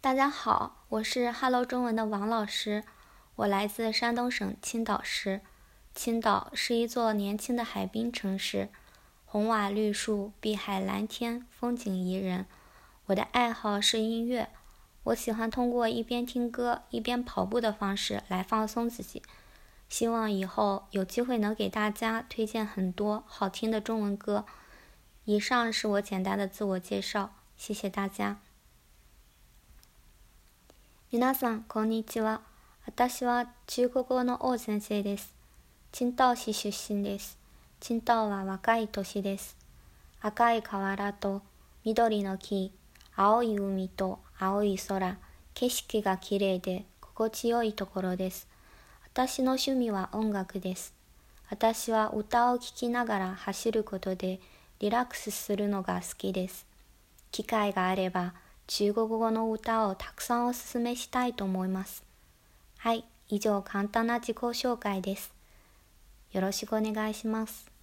大家好，我是 Hello 中文的王老师，我来自山东省青岛市。青岛是一座年轻的海滨城市，红瓦绿树，碧海蓝天，风景宜人。我的爱好是音乐，我喜欢通过一边听歌一边跑步的方式来放松自己。希望以后有机会能给大家推荐很多好听的中文歌。以上是我简单的自我介紹，謝謝大家。皆さんこんにちは。私は中国語の王先生です。青島市出身です。青島は若い都市です。赤い河原と緑の木、青い海と青い空、景色がきれいで心地よいところです。私の趣味は音楽です。私は歌を聴きながら走ることでリラックスするのが好きです。機会があれば中国語の歌をたくさんおすすめしたいと思います。はい、以上簡単な自己紹介です。よろしくお願いします。